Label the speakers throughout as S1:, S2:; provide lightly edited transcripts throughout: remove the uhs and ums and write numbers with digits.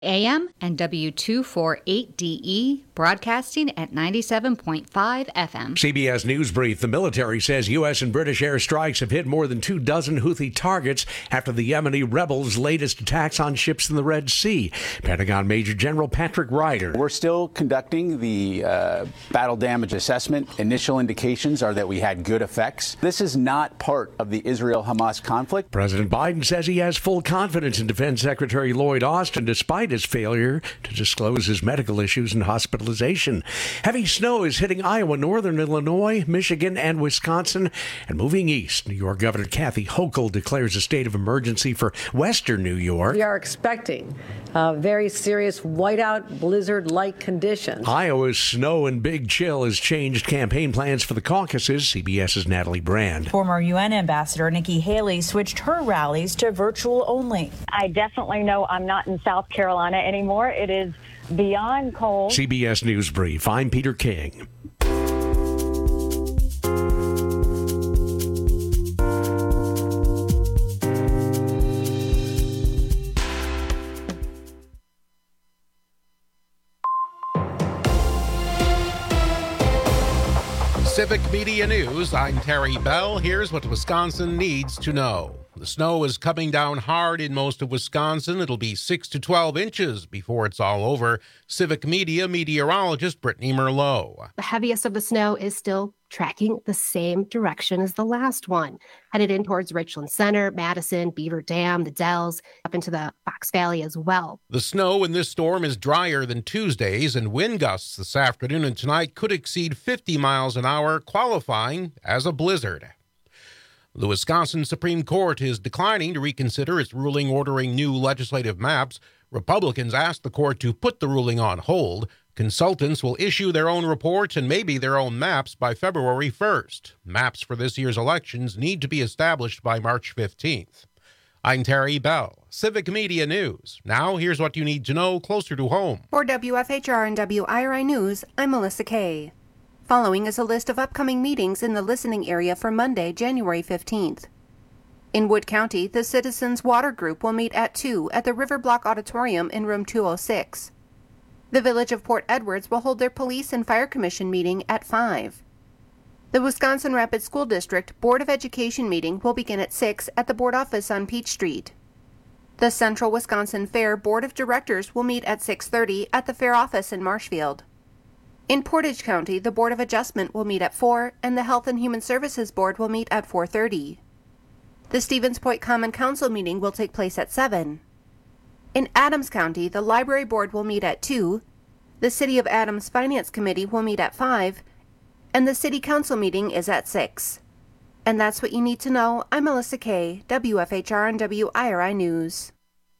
S1: AM and W248DE, broadcasting at 97.5 FM.
S2: CBS News Brief. The military says U.S. and British airstrikes have hit more than 24 Houthi targets after the Yemeni rebels' latest attacks on ships in the Red Sea. Pentagon Major General Patrick Ryder.
S3: We're still conducting the battle damage assessment. Initial indications are that we had good effects. This is not part of the Israel-Hamas conflict.
S2: President Biden says he has full confidence in Defense Secretary Lloyd Austin despite his failure to disclose his medical issues and hospitalization. Heavy snow is hitting Iowa, northern Illinois, Michigan, and Wisconsin. And moving east, New York Governor Kathy Hochul declares a state of emergency for western New York.
S4: We are expecting very serious whiteout, blizzard-like conditions.
S2: Iowa's snow and big chill has changed campaign plans for the caucuses. CBS's Natalie Brand.
S5: Former UN Ambassador Nikki Haley switched her rallies to virtual only.
S6: I definitely know I'm not in South Carolina anymore. It is beyond cold.
S2: CBS News Brief. I'm Peter King.
S7: Civic Media News, I'm Terry Bell. Here's what Wisconsin needs to know. The snow is coming down hard in most of Wisconsin. It'll be 6 to 12 inches before it's all over. Civic Media meteorologist Brittany Merlot.
S8: The heaviest of the snow is still tracking the same direction as the last one, headed in towards Richland Center, Madison, Beaver Dam, the Dells, up into the Fox Valley as well.
S7: The snow in this storm is drier than Tuesday's, and wind gusts this afternoon and tonight could exceed 50 miles an hour, qualifying as a blizzard. The Wisconsin Supreme Court is declining to reconsider its ruling ordering new legislative maps. Republicans asked the court to put the ruling on hold. Consultants will issue their own reports and maybe their own maps by February 1st. Maps for this year's elections need to be established by March 15th. I'm Terry Bell, Civic Media News. Now here's what you need to know closer to home.
S9: For WFHR and WIRI News, I'm Melissa Kay. Following is a list of upcoming meetings in the listening area for Monday, January 15th. In Wood County, the Citizens Water Group will meet at 2 at the River Block Auditorium in room 206. The Village of Port Edwards will hold their Police and Fire Commission meeting at 5. The Wisconsin Rapids School District Board of Education meeting will begin at 6 at the board office on Peach Street. The Central Wisconsin Fair Board of Directors will meet at 6:30 at the fair office in Marshfield. In Portage County, the Board of Adjustment will meet at 4, and the Health and Human Services Board will meet at 4:30. The Stevens Point Common Council meeting will take place at 7. In Adams County, the Library Board will meet at 2, the City of Adams Finance Committee will meet at 5, and the City Council meeting is at 6. And that's what you need to know. I'm Melissa Kay, WFHR and WIRI News.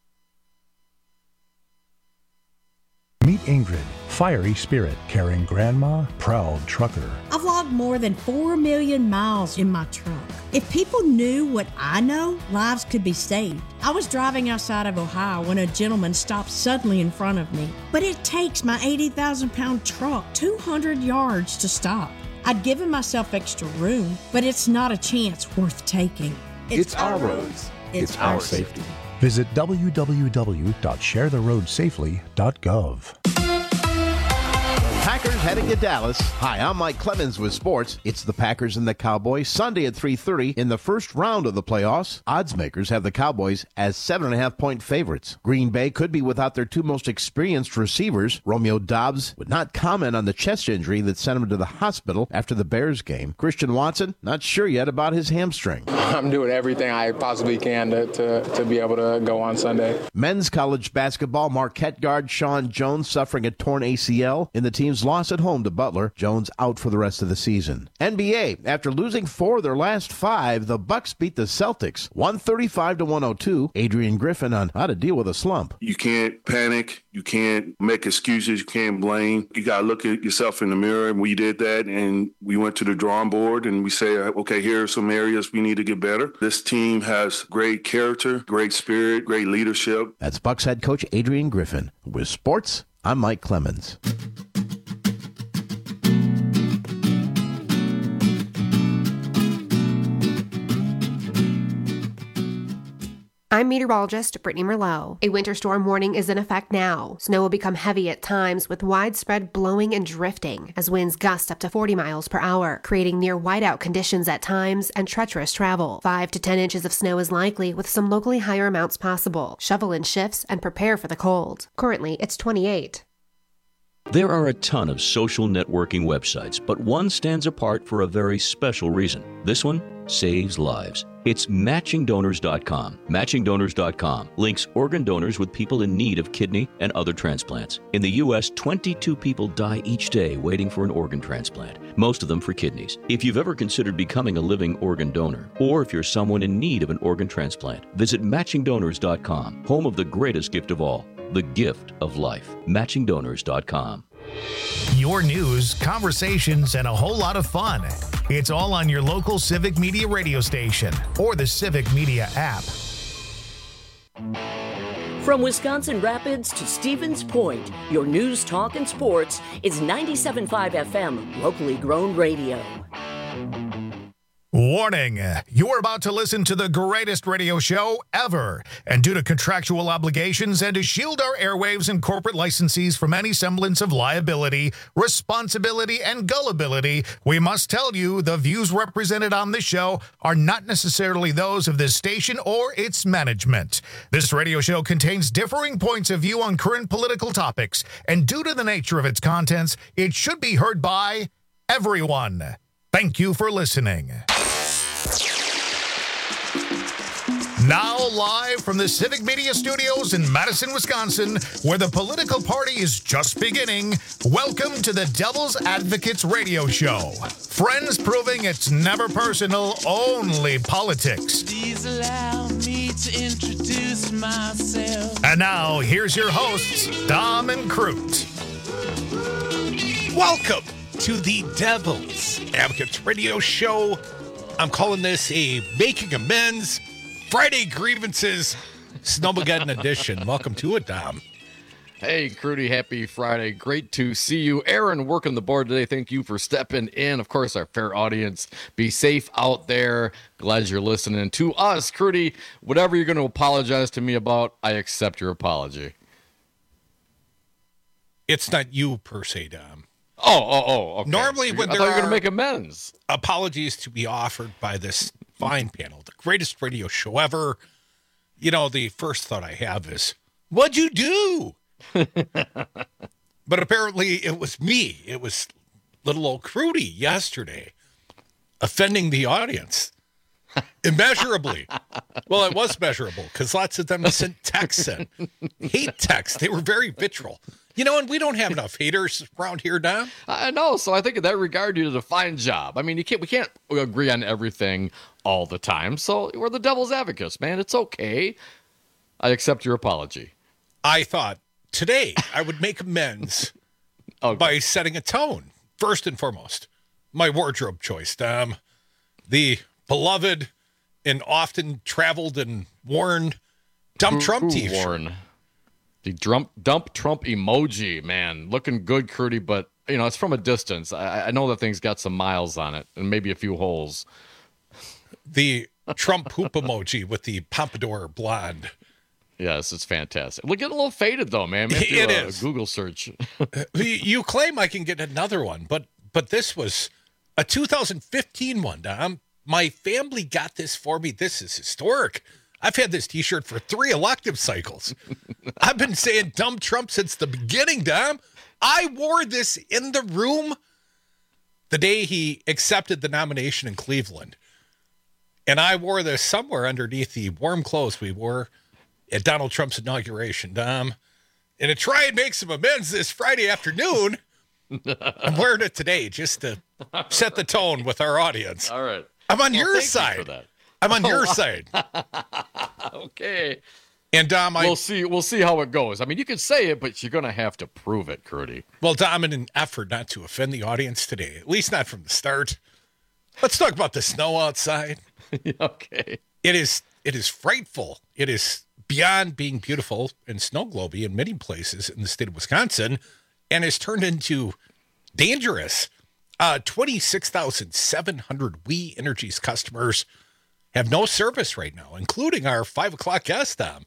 S10: Meet Ingrid, fiery spirit, caring grandma, proud trucker.
S11: I've logged more than 4 million miles in my truck. If people knew what I know, lives could be saved. I was driving outside of Ohio when a gentleman stopped suddenly in front of me. But it takes my 80,000-pound truck 200 yards to stop. I'd given myself extra room, but it's not a chance worth taking.
S12: It's our roads. It's our safety.
S10: Visit www.sharetheroadsafely.gov.
S13: Packers heading to Dallas. Hi, I'm Mike Clemens with sports. It's the Packers and the Cowboys Sunday at 3:30 in the first round of the playoffs. Odds makers have the Cowboys as 7.5-point favorites. Green Bay could be without their two most experienced receivers. Romeo Doubs would not comment on the chest injury that sent him to the hospital after the Bears game. Christian Watson, not sure yet about his hamstring.
S14: I'm doing everything I possibly can to be able to go on Sunday.
S13: Men's college basketball, Marquette guard Sean Jones suffering a torn ACL in the team's loss at home to Butler. Jones out for the rest of the season. NBA, after losing 4 of their last 5, the Bucks beat the Celtics 135-102. Adrian Griffin on how to deal with a slump.
S15: You can't panic. You can't make excuses. You can't blame. You got to look at yourself in the mirror. And we did that, and we went to the drawing board, and we say, okay, here are some areas we need to get better. This team has great character, great spirit, great leadership.
S13: That's Bucks head coach Adrian Griffin. With sports, I'm Mike Clemens.
S8: I'm meteorologist Brittany Merlot. A winter storm warning is in effect now. Snow will become heavy at times with widespread blowing and drifting as winds gust up to 40 miles per hour, creating near whiteout conditions at times and treacherous travel. 5 to 10 inches of snow is likely with some locally higher amounts possible. Shovel in shifts and prepare for the cold. Currently, it's 28.
S16: There are a ton of social networking websites, but one stands apart for a very special reason. This one saves lives. It's MatchingDonors.com. MatchingDonors.com links organ donors with people in need of kidney and other transplants. In the U.S., 22 people die each day waiting for an organ transplant, most of them for kidneys. If you've ever considered becoming a living organ donor, or if you're someone in need of an organ transplant, visit MatchingDonors.com, home of the greatest gift of all, the gift of life. MatchingDonors.com.
S17: Your news, conversations, and a whole lot of fun. It's all on your local Civic Media radio station or the Civic Media app.
S18: From Wisconsin Rapids to Stevens Point, your news, talk, and sports is 97.5 FM, locally grown radio.
S17: Warning, you're about to listen to the greatest radio show ever. And due to contractual obligations and to shield our airwaves and corporate licensees from any semblance of liability, responsibility, and gullibility, we must tell you the views represented on this show are not necessarily those of this station or its management. This radio show contains differing points of view on current political topics, and due to the nature of its contents, it should be heard by everyone. Thank you for listening. Now live from the Civic Media Studios in Madison, Wisconsin, where the political party is just beginning, welcome to the Devil's Advocates Radio Show. Friends proving it's never personal, only politics.
S19: Please allow me to introduce myself.
S17: And now, here's your hosts, Dom and Crute.
S20: Welcome to the Devil's Advocates Radio Show. I'm calling this a Making Amends Friday Grievances Snowmageddon edition. Welcome to it, Dom.
S21: Hey, Crudy, happy Friday. Great to see you. Aaron, working the board today. Thank you for stepping in. Of course, our fair audience. Be safe out there. Glad you're listening to us. Crudy, whatever you're going to apologize to me about, I accept your apology.
S20: It's not you per se, Dom.
S21: Oh, okay.
S20: Normally, when
S21: I
S20: there
S21: thought you were
S20: are
S21: going to make amends.
S20: Apologies to be offered by this fine panel, the greatest radio show ever, you know, the first thought I have is, what'd you do? But apparently it was me. It was little old Crudy yesterday offending the audience immeasurably. Well, it was measurable because lots of them sent texts in. Hate texts. They were very vitriol. You know, and we don't have enough haters around here, Don.
S21: I know, so I think in that regard, you did a fine job. I mean, we can't agree on everything all the time, so we're the devil's advocates, man. It's okay. I accept your apology.
S20: I thought today I would make amends by setting a tone. First and foremost, my wardrobe choice, Dom. The beloved and often traveled and worn Dump Trump t-shirt.
S21: The dump Trump emoji, man. Looking good, Crudy, but, you know, it's from a distance. I know that thing's got some miles on it and maybe a few holes.
S20: The Trump poop emoji with the pompadour blonde.
S21: Yes, it's fantastic. We'll get a little faded, though, man.
S20: It is.
S21: A Google search.
S20: You claim I can get another one, but this was a 2015 one, Dom. My family got this for me. This is historic. I've had this t-shirt for 3 elective cycles. I've been saying dumb Trump since the beginning, Dom. I wore this in the room the day he accepted the nomination in Cleveland. And I wore this somewhere underneath the warm clothes we wore at Donald Trump's inauguration, Dom. And to try and make some amends this Friday afternoon, I'm wearing it today just to set the tone with our audience.
S21: All right.
S20: I'm on your side.
S21: You for that.
S20: I'm on your side.
S21: Okay.
S20: And Dom,
S21: we'll see how it goes. I mean, you can say it, but you're going to have to prove it, Crudy.
S20: Well, Dom, in an effort not to offend the audience today, at least not from the start, let's talk about the snow outside.
S21: Okay.
S20: It is frightful. It is beyond being beautiful and snow globey in many places in the state of Wisconsin, and has turned into dangerous. 26,700 We Energies customers have no service right now, including our 5 o'clock guest, Dom.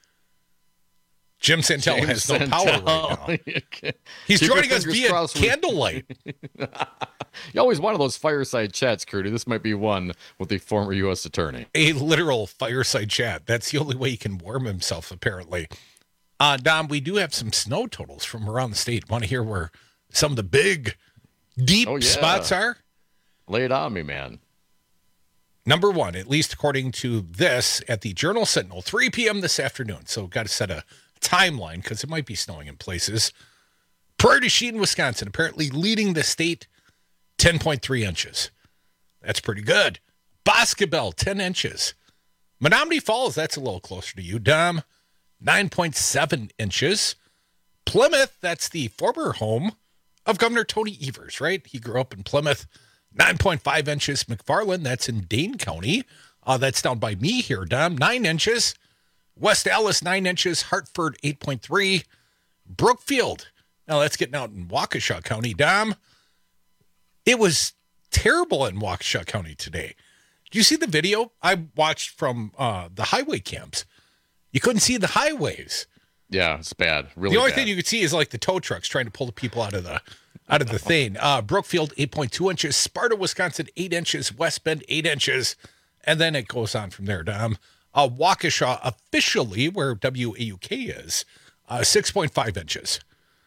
S20: Jim Santel has no power right now. He's joining us via candlelight.
S21: You always wanted those fireside chats, Curdy. This might be one with the former U.S. attorney.
S20: A literal fireside chat. That's the only way he can warm himself, apparently. Dom, we do have some snow totals from around the state. Want to hear where some of the big, deep spots are?
S21: Lay it on me, man.
S20: Number one, at least according to this, at the Journal Sentinel, 3 p.m. this afternoon. So got to set a timeline because it might be snowing in places. Prairie du Chien, Wisconsin, apparently leading the state, 10.3 inches. That's pretty good. Boscobel, 10 inches. Menominee Falls, that's a little closer to you. Dom, 9.7 inches. Plymouth, that's the former home of Governor Tony Evers, right? He grew up in Plymouth. 9.5 inches. McFarland, that's in Dane County. That's down by me here, Dom. 9 inches. West Allis, 9 inches. Hartford, 8.3. Brookfield. Now that's getting out in Waukesha County, Dom. It was terrible in Waukesha County today. Did you see the video I watched from the highway cams? You couldn't see the highways.
S21: Yeah, it's bad. Really
S20: the only
S21: bad.
S20: thing you could see is like the tow trucks trying to pull the people out of the thing. Brookfield, 8.2 inches. Sparta, Wisconsin, 8 inches. West Bend, 8 inches. And then it goes on from there, Dom. Waukesha, officially, where WAUK is, 6.5 inches.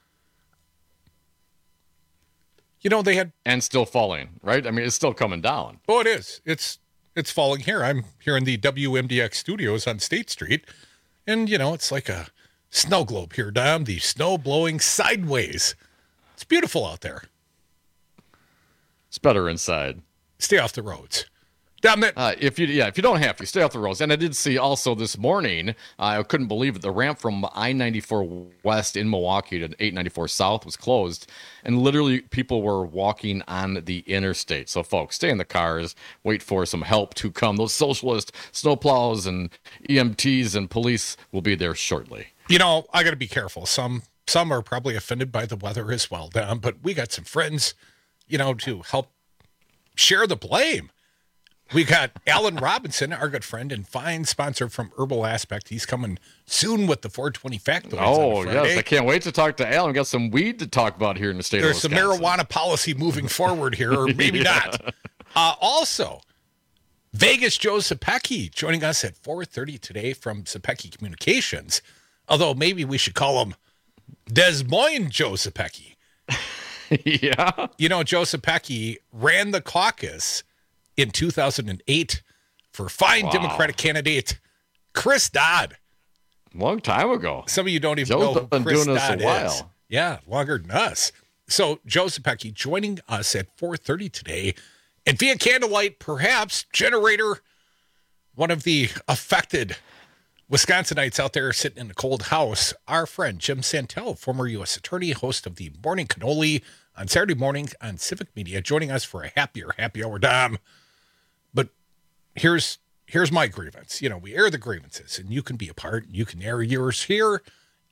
S20: You know, they had...
S21: And still falling, right? I mean, it's still coming down.
S20: Oh, it is. It's falling here. I'm here in the WMDX studios on State Street. And, you know, it's like a snow globe here, Dom. The snow blowing sideways. It's beautiful out there.
S21: It's better inside.
S20: Stay off the roads. Dom,
S21: if you don't have to, stay off the roads. And I did see also this morning, I couldn't believe it, the ramp from I-94 West in Milwaukee to 894 South was closed. And literally people were walking on the interstate. So folks, stay in the cars, wait for some help to come. Those socialist snowplows and EMTs and police will be there shortly.
S20: You know, I got to be careful. Some are probably offended by the weather as well, Dom, but we got some friends, you know, to help share the blame. We got Alan Robinson, our good friend and fine sponsor from Herbal Aspect. He's coming soon with the 420 factoids.
S21: Oh, yes. I can't wait to talk to Alan. We got some weed to talk about here in the state of Wisconsin.
S20: There's some marijuana policy moving forward here, or maybe not. Also, Vegas Joe Zepecki joining us at 4:30 today from Zepecki Communications. Although maybe we should call him Des Moines Joe Zepecki.
S21: Yeah.
S20: You know, Joe Zepecki ran the caucus in 2008 for fine Democratic candidate Chris Dodd.
S21: Long time ago.
S20: Some of you don't even
S21: Joe's
S20: know who
S21: been
S20: Chris
S21: doing this
S20: Dodd
S21: a while.
S20: is. Yeah, longer than us. So Joe Zepecki joining us at 4:30 today. And via candlelight, perhaps, generator, one of the affected Wisconsinites out there sitting in a cold house, our friend Jim Santel, former U.S. attorney, host of the Morning Cannoli on Saturday mornings on Civic Media, joining us for a happy hour, Dom. But here's my grievance. You know, we air the grievances, and you can be a part. You can air yours here,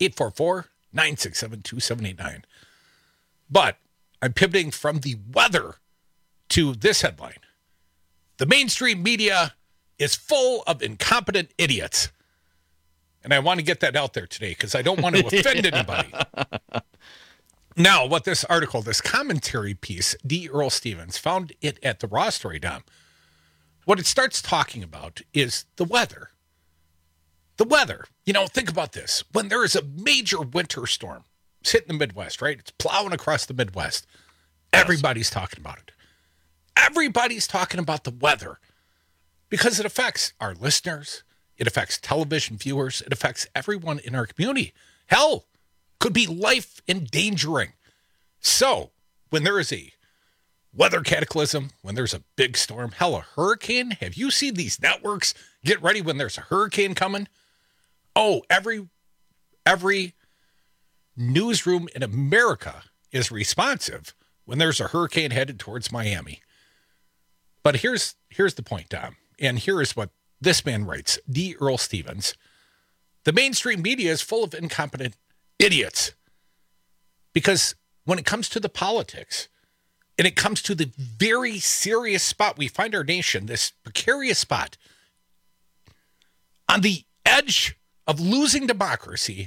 S20: 844-967-2789. But I'm pivoting from the weather to this headline. The mainstream media is full of incompetent idiots. And I want to get that out there today because I don't want to offend anybody. Now, what this article, this commentary piece, D. Earl Stevens, found it at the Raw Story, Dom. What it starts talking about is the weather. The weather. You know, think about this. When there is a major winter storm, it's hitting the Midwest, right? It's plowing across the Midwest. Everybody's talking about it. Everybody's talking about the weather because it affects our listeners. It affects television viewers. It affects everyone in our community. Hell, could be life endangering. So when there is a weather cataclysm, when there's a big storm, hell, a hurricane. Have you seen these networks get ready when there's a hurricane coming? Oh, every newsroom in America is responsive when there's a hurricane headed towards Miami. But here's the point, Dom. And here is what this man writes, D. Earl Stevens. The mainstream media is full of incompetent idiots. Because when it comes to the politics, And it comes to the very serious spot we find our nation, this precarious spot, on the edge of losing democracy,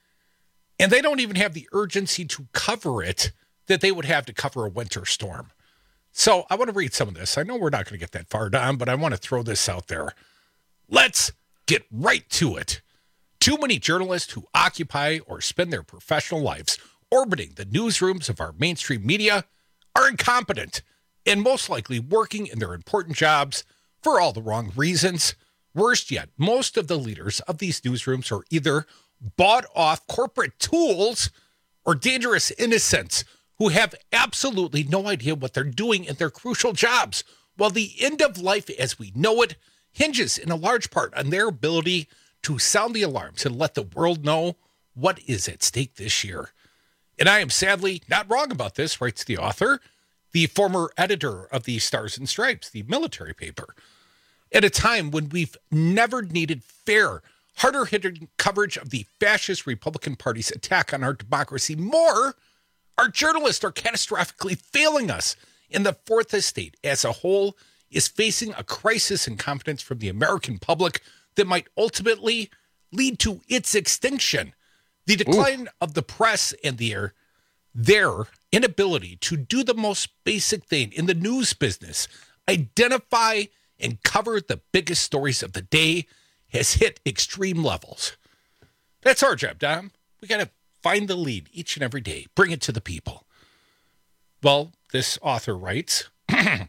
S20: and they don't even have the urgency to cover it that they would have to cover a winter storm. So I want to read some of this. I know we're not going to get that far down, but I want to throw this out there. Let's get right to it. Too many journalists who occupy or spend their professional lives orbiting the newsrooms of our mainstream media are incompetent and most likely working in their important jobs for all the wrong reasons. Worst yet, most of the leaders of these newsrooms are either bought off corporate tools or dangerous innocents who have absolutely no idea what they're doing in their crucial jobs, while the end of life as we know it hinges in a large part on their ability to sound the alarms and let the world know what is at stake this year. And I am sadly not wrong about this, writes the author, the former editor of the Stars and Stripes, the military paper. At a time when we've never needed fair, harder-hitting coverage of the fascist Republican Party's attack on our democracy more, our journalists are catastrophically failing us. And the Fourth Estate as a whole is facing a crisis in confidence from the American public that might ultimately lead to its extinction. The decline of the press and their inability to do the most basic thing in the news business, identify and cover the biggest stories of the day, has hit extreme levels. That's our job, Dom. We got to find the lead each and every day, bring it to the people. Well, this author writes, how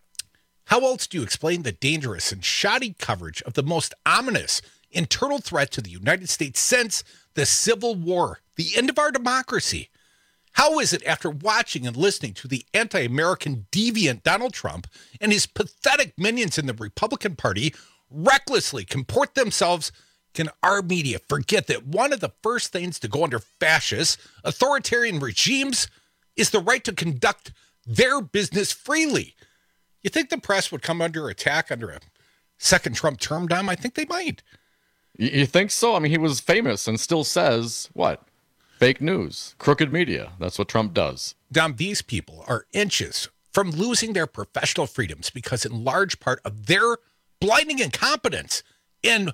S20: else do you explain the dangerous and shoddy coverage of the most ominous internal threat to the United States since the Civil War, the end of our democracy? How is it after watching and listening to the anti-American deviant Donald Trump and his pathetic minions in the Republican Party recklessly comport themselves, can our media forget that one of the first things to go under fascist, authoritarian regimes is the right to conduct their business freely? You think the press would come under attack under a second Trump term, Dom? I think they might.
S21: You think so? I mean, he was famous and still says, what? Fake news, crooked media. That's what Trump does.
S20: Dom, these people are inches from losing their professional freedoms because in large part of their blinding incompetence. And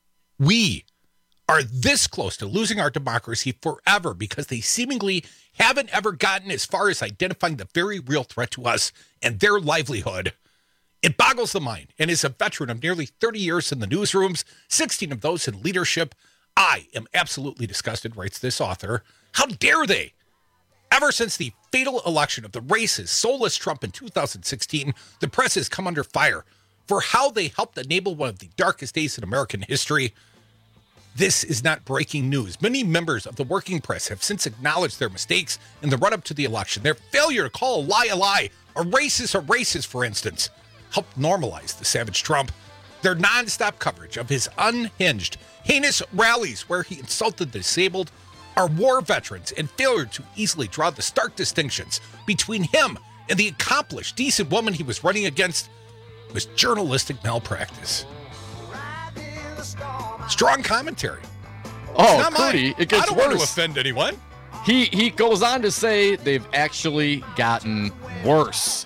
S20: we are this close to losing our democracy forever because they seemingly haven't ever gotten as far as identifying the very real threat to us and their livelihood. It boggles the mind. And as a veteran of nearly 30 years in the newsrooms, 16 of those in leadership, I am absolutely disgusted, writes this author. How dare they? Ever since the fatal election of the racist, soulless Trump in 2016, the press has come under fire for how they helped enable one of the darkest days in American history. This is not breaking news. Many members of the working press have since acknowledged their mistakes in the run-up to the election. Their failure to call a lie, a racist, for instance, helped normalize the savage Trump. Their nonstop coverage of his unhinged, heinous rallies where he insulted the disabled, our war veterans, and failure to easily draw the stark distinctions between him and the accomplished, decent woman he was running against was journalistic malpractice. Strong commentary.
S21: Oh, Cody, it gets
S20: I don't
S21: worse.
S20: want to offend anyone.
S21: He goes on to say they've actually gotten worse.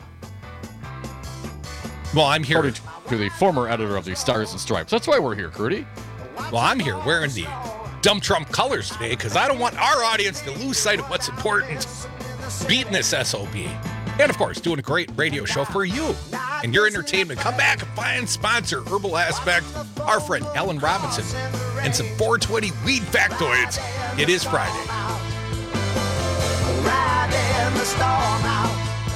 S20: Well, I'm here.
S21: According to the former editor of the Stars and Stripes. That's why we're here, Crudy.
S20: Well, I'm here wearing the dumb Trump colors today because I don't want our audience to lose sight of what's important. Beating this SOB. And, of course, doing a great radio show for you and your entertainment. Come back and find sponsor, Herbal Aspect, our friend Ellen Robinson, and some 420 weed factoids. It is Friday.
S1: Riding the storm out.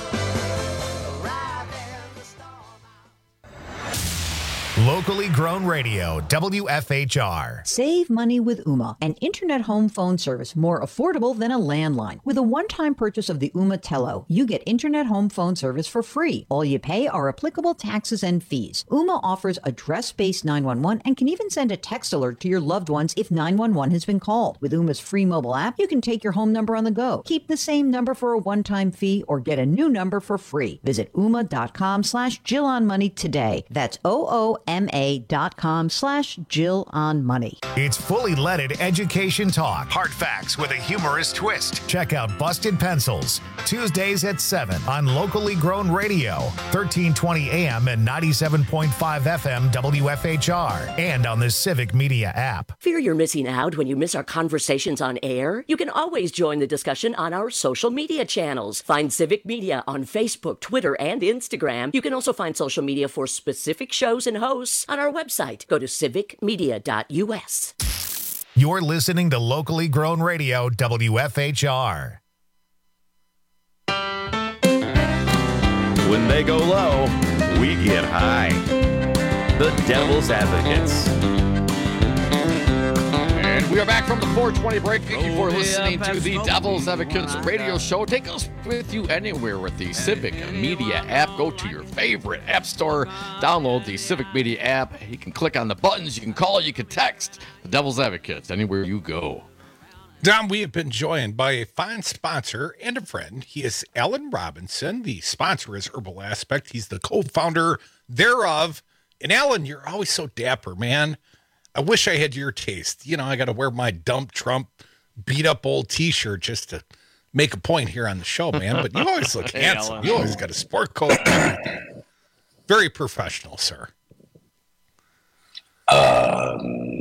S17: Locally grown radio, WFHR.
S22: Save money with Ooma, an internet home phone service more affordable than a landline. With a one-time purchase of the Ooma Tello, you get internet home phone service for free. All you pay are applicable taxes and fees. Ooma offers address-based 911 and can even send a text alert to your loved ones if 911 has been called. With Ooma's free mobile app, you can take your home number on the go. Keep the same number for a one-time fee or get a new number for free. Visit ooma.com/JillOnMoney today. That's OOMA.com/JillOnMoney uma.com/JillOnMoney.
S17: It's fully leaded education talk. Hard facts with a humorous twist. Check out Busted Pencils, Tuesdays at 7 on locally grown radio, 1320 AM and 97.5 FM WFHR, and on the Civic Media app.
S18: Fear you're missing out when you miss our conversations on air? You can always join the discussion on our social media channels. Find Civic Media on Facebook, Twitter, and Instagram. You can also find social media for specific shows and hosts on our website. Go to civicmedia.us.
S17: You're listening to locally grown radio, WFHR.
S3: When they go low, we get high. The Devil's Advocates.
S21: And we are back from the 420 break. Thank you for listening to the Devil's Advocates radio show. Take us with you anywhere with the Civic Media app. Go to your favorite app store. Download the Civic Media app. You can click on the buttons. You can call. You can text. The Devil's Advocates anywhere you go.
S20: Don, we have been joined by a fine sponsor and a friend. He is Alan Robinson. The sponsor is Herbal Aspect. He's the co-founder thereof. And Alan, you're always so dapper, man. I wish I had your taste. You know, I got to wear my dump Trump beat up old t-shirt just to make a point here on the show, man. But you always look handsome.
S21: Alan.
S20: You always got a sport coat and everything. Very professional, sir.
S4: I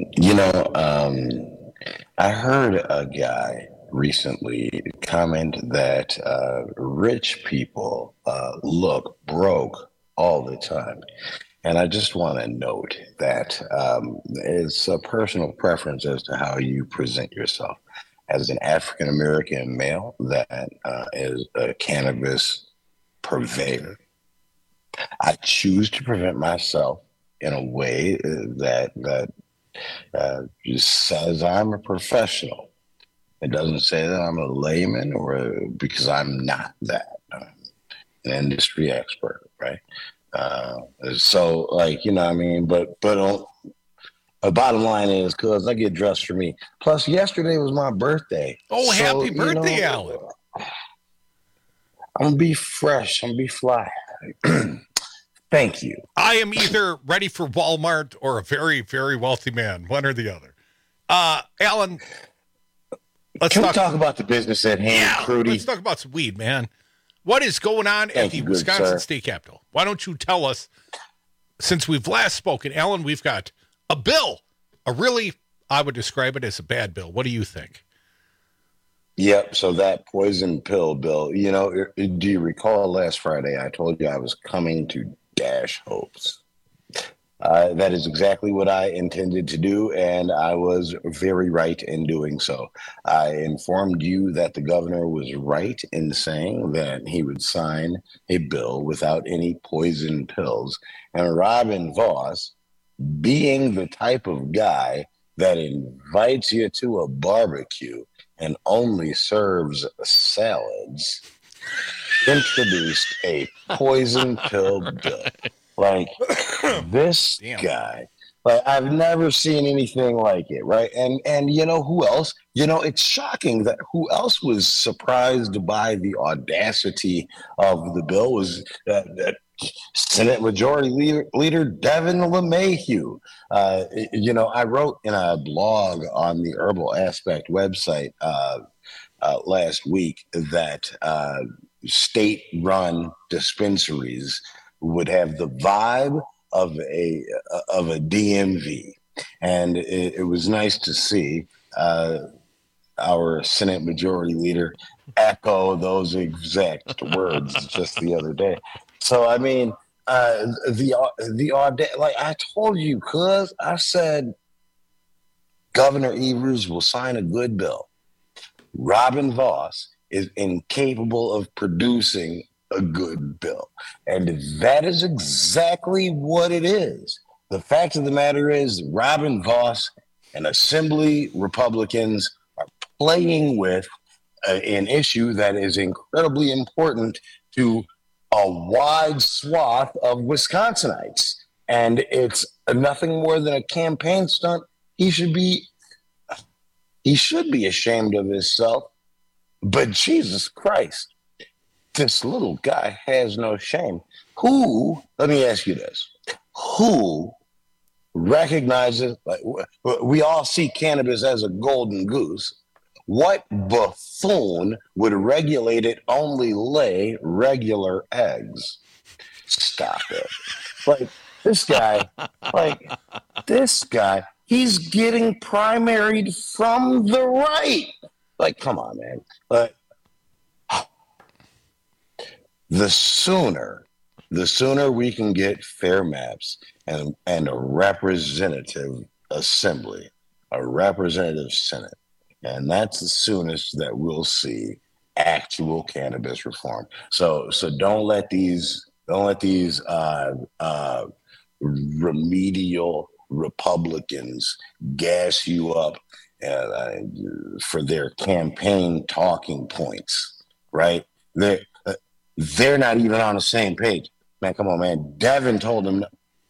S4: heard a guy recently comment that rich people look broke all the time. And I just want to note that it's a personal preference as to how you present yourself. As an African-American male that is a cannabis purveyor, I choose to present myself in a way that says I'm a professional. It doesn't say that I'm a layman because I'm not that. I'm an industry expert, right? So, like, you know what I mean? But the bottom line is, because I get dressed for me. Plus, yesterday was my birthday.
S20: Oh, so, happy birthday, Alan.
S4: I'm going to be fresh. I'm going to be fly. Thank you.
S20: I am either ready for Walmart or a very, very wealthy man, one or the other. Alan,
S4: Can we talk about the business at hand, Crudy?
S20: Let's talk about some weed, man. What is going on at the Wisconsin State Capitol? Why don't you tell us, since we've last spoken, Alan, we've got a bill, I would describe it as a bad bill. What do you think?
S4: Yep, so that poison pill bill, you know, do you recall last Friday I told you I was coming to dash hopes? That is exactly what I intended to do, and I was very right in doing so. I informed you that the governor was right in saying that he would sign a bill without any poison pills. And Robin Vos, being the type of guy that invites you to a barbecue and only serves salads, introduced a poison pill bill. Like, this guy, like, I've never seen anything like it, right? And you know who else? You know, it's shocking that who else was surprised by the audacity of the bill was that Senate Majority Leader Devin LeMahieu. You know, I wrote in a blog on the Herbal Aspect website last week that state-run dispensaries would have the vibe of a DMV, and it was nice to see our Senate Majority Leader echo those exact words just the other day. So I mean, the like I told you, cuz I said Governor Evers will sign a good bill. Robin Vos is incapable of producing a good bill. And that is exactly what it is. The fact of the matter is Robin Vos and Assembly Republicans are playing with an issue that is incredibly important to a wide swath of Wisconsinites. And it's nothing more than a campaign stunt. He should be ashamed of himself. But Jesus Christ, this little guy has no shame. Let me ask you this. Who recognizes, like, we all see cannabis as a golden goose. What buffoon would regulate it only lay regular eggs? Stop it. Like, this guy, he's getting primaried from the right. Like, come on, man. But the sooner we can get fair maps and a representative assembly, a representative senate, and that's the soonest that we'll see actual cannabis reform. So don't let these remedial Republicans gas you up for their campaign talking points, right? They're not even on the same page. Man, come on, man. Devin told them.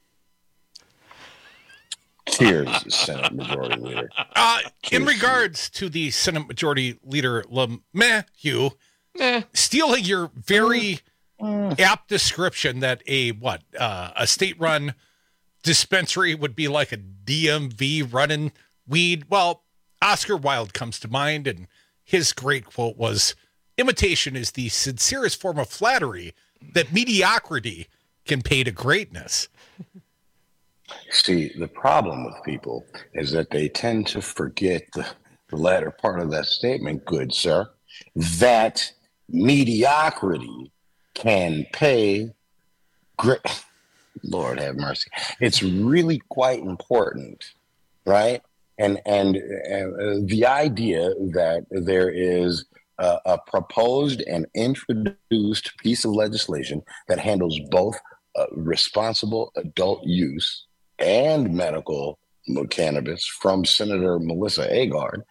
S4: Cheers, Senate Majority Leader.
S20: In regards to the Senate Majority Leader LeMahieu, stealing your very apt description that a state-run dispensary would be like a DMV running weed. Well, Oscar Wilde comes to mind, and his great quote was, "Imitation is the sincerest form of flattery that mediocrity can pay to greatness."
S4: See, the problem with people is that they tend to forget the latter part of that statement, good sir, that mediocrity can pay great. Lord have mercy. It's really quite important, right? And the idea that there is a proposed and introduced piece of legislation that handles both responsible adult use and medical cannabis from Senator Melissa Agard,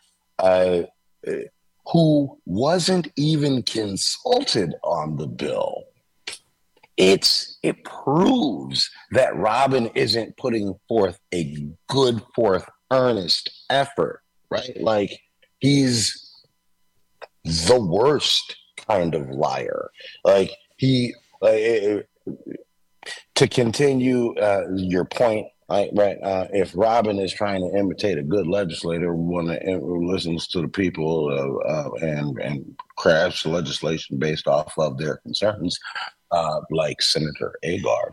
S4: who wasn't even consulted on the bill. It proves that Robin isn't putting forth a good earnest effort, right? Like, he's the worst kind of liar. Like, to continue your point, right? If Robin is trying to imitate a good legislator, one who listens to the people and crafts legislation based off of their concerns, like Senator Agard,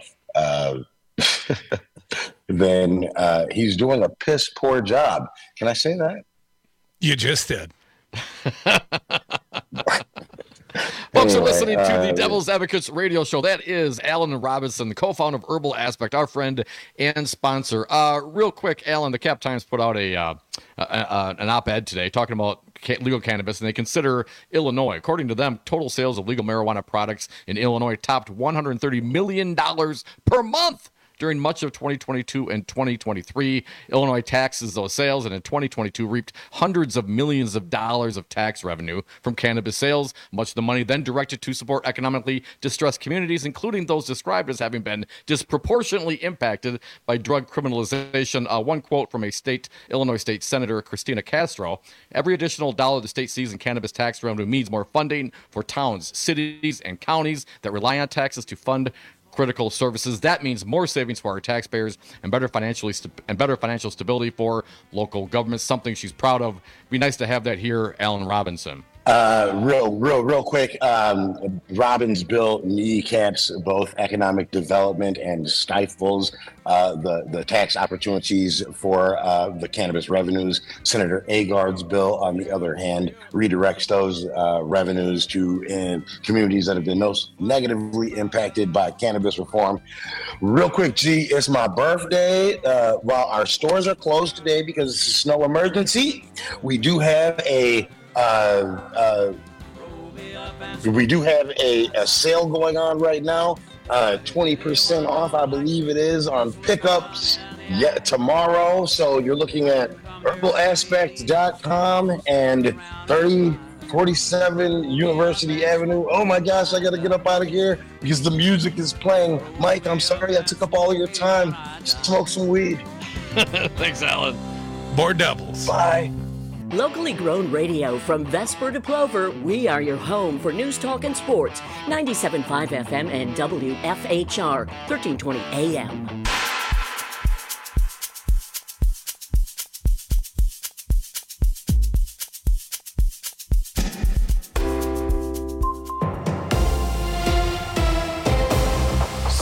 S4: then he's doing a piss poor job. Can I say that?
S20: You just did.
S21: Folks are listening to the Devil's Advocates radio show. That is Alan Robinson, the co-founder of Herbal Aspect, our friend and sponsor. Real quick, Alan, the Cap Times put out an op-ed today talking about legal cannabis, and they consider Illinois. According to them, total sales of legal marijuana products in Illinois topped $130 million per month during much of 2022 and 2023. Illinois taxes those sales, and in 2022 reaped hundreds of millions of dollars of tax revenue from cannabis sales, much of the money then directed to support economically distressed communities, including those described as having been disproportionately impacted by drug criminalization. One quote from Illinois State Senator Christina Castro: "Every additional dollar the state sees in cannabis tax revenue means more funding for towns, cities, and counties that rely on taxes to fund critical services. That means more savings for our taxpayers and better financial stability for local governments." Something she's proud of. Be nice to have that here, Alan Robinson.
S4: Real quick. Robin's bill kneecaps both economic development and stifles the tax opportunities for the cannabis revenues. Senator Agard's bill, on the other hand, redirects those revenues to communities that have been most negatively impacted by cannabis reform. Real quick, G, it's my birthday. While our stores are closed today because it's a snow emergency, we do have a sale going on right now, 20% off, I believe it is, on pickups tomorrow. So you're looking at herbalaspect.com and 3047 University Avenue. Oh my gosh, I gotta get up out of here because the music is playing. Mike, I'm sorry I took up all of your time. Smoke some weed.
S21: Thanks, Alan.
S20: More doubles.
S4: Bye.
S18: Locally grown radio from Vesper to Plover, we are your home for news, talk, and sports. 97.5 FM and WFHR, 1320 AM.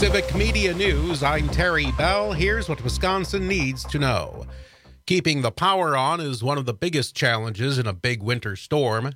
S7: Civic Media News, I'm Terry Bell. Here's what Wisconsin needs to know. Keeping the power on is one of the biggest challenges in a big winter storm.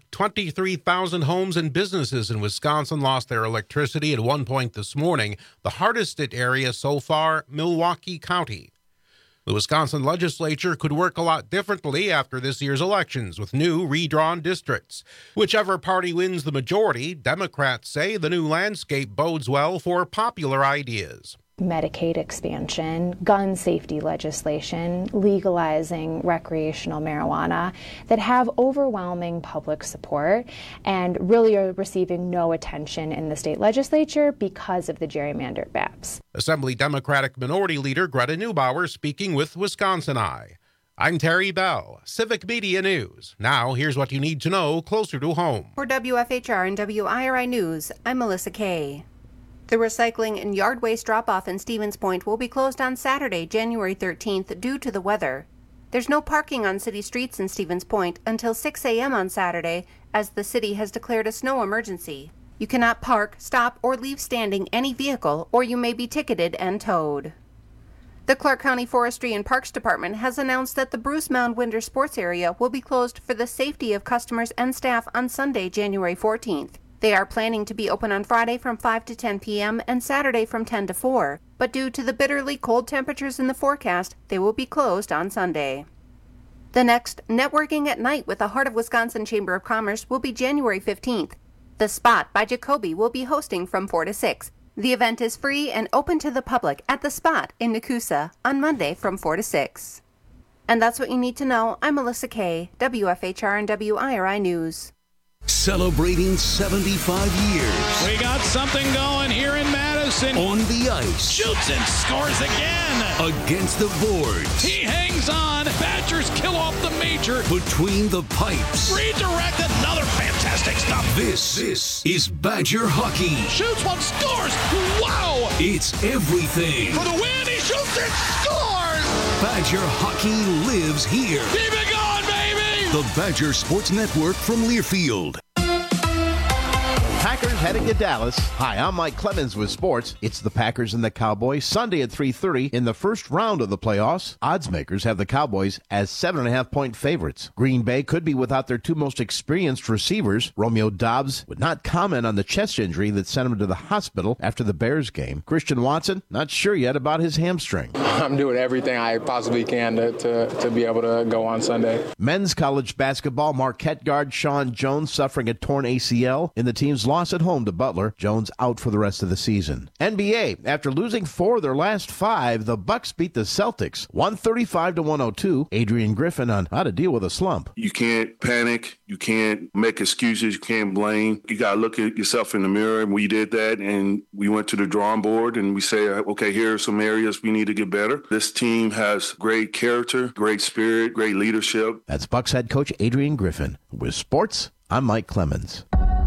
S7: 23,000 homes and businesses in Wisconsin lost their electricity at one point this morning. The hardest hit area so far, Milwaukee County. The Wisconsin legislature could work a lot differently after this year's elections with new redrawn districts. Whichever party wins the majority, Democrats say the new landscape bodes well for popular ideas.
S5: Medicaid expansion, gun safety legislation, legalizing recreational marijuana that have overwhelming public support and really are receiving no attention in the state legislature because of the gerrymandered maps.
S7: Assembly Democratic Minority Leader Greta Neubauer speaking with Wisconsin Eye. I'm Terry Bell, Civic Media News. Now here's what you need to know closer to home.
S9: For WFHR and WIRI News, I'm Melissa Kay. The recycling and yard waste drop-off in Stevens Point will be closed on Saturday, January 13th due to the weather. There's no parking on city streets in Stevens Point until 6 a.m. on Saturday, as the city has declared a snow emergency. You cannot park, stop, or leave standing any vehicle, or you may be ticketed and towed. The Clark County Forestry and Parks Department has announced that the Bruce Mound Winter Sports Area will be closed for the safety of customers and staff on Sunday, January 14th. They are planning to be open on Friday from 5 to 10 p.m. and Saturday from 10 to 4, but due to the bitterly cold temperatures in the forecast, they will be closed on Sunday. The next Networking at Night with the Heart of Wisconsin Chamber of Commerce will be January 15th. The Spot by Jacoby will be hosting from 4 to 6. The event is free and open to the public at The Spot in Nakusa on Monday from 4 to 6. And that's what you need to know. I'm Melissa Kay, WFHR and WIRI News.
S6: Celebrating 75 years.
S23: We got something going here in Madison.
S6: On the ice.
S23: Shoots and scores again.
S6: Against the boards.
S23: He hangs on. Badgers kill off the major.
S6: Between the pipes.
S23: Redirect, another fantastic stop.
S6: This is Badger hockey.
S23: Shoots one, scores. Wow.
S6: It's everything.
S23: For the win, he shoots and scores.
S6: Badger hockey lives here.
S23: Keep it going, baby.
S6: The Badger Sports Network from Learfield.
S13: Packers heading to Dallas. Hi, I'm Mike Clemens with sports. It's the Packers and the Cowboys Sunday at 3:30 in the first round of the playoffs. Odds makers have the Cowboys as 7.5-point favorites. Green Bay could be without their two most experienced receivers. Romeo Doubs would not comment on the chest injury that sent him to the hospital after the Bears game. Christian Watson, not sure yet about his hamstring.
S14: I'm doing everything I possibly can to be able to go on Sunday.
S13: Men's college basketball, Marquette guard Sean Jones suffering a torn ACL in the team's loss at home to Butler. Jones out for the rest of the season. NBA, after losing 4 of their last 5, the Bucks beat the Celtics 135-102. Adrian Griffin on how to deal with a slump.
S15: You can't panic. You can't make excuses. You can't blame. You got to look at yourself in the mirror. And we did that, and we went to the drawing board, and we say, okay, here are some areas we need to get better. This team has great character, great spirit, great leadership.
S13: That's Bucks head coach Adrian Griffin. With sports, I'm Mike Clemens.